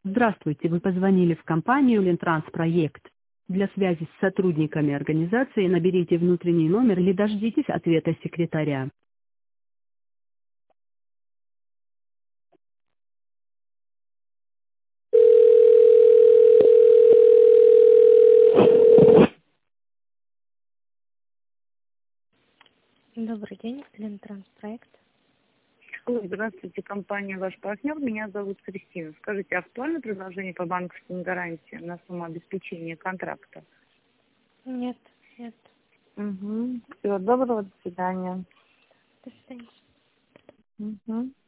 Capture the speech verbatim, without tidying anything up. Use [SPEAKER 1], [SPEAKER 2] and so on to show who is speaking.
[SPEAKER 1] Здравствуйте, вы позвонили в компанию Лентранспроект. Для связи с сотрудниками организации наберите внутренний номер или дождитесь ответа секретаря.
[SPEAKER 2] Добрый день, Лентранспроект.
[SPEAKER 3] Ой, здравствуйте, компания «Ваш партнер». Меня зовут Кристина. Скажите, актуально предложение по банковским гарантиям на самообеспечение контракта?
[SPEAKER 2] Нет, нет.
[SPEAKER 3] Угу. Всего доброго, до свидания.
[SPEAKER 2] До свидания.
[SPEAKER 3] Угу.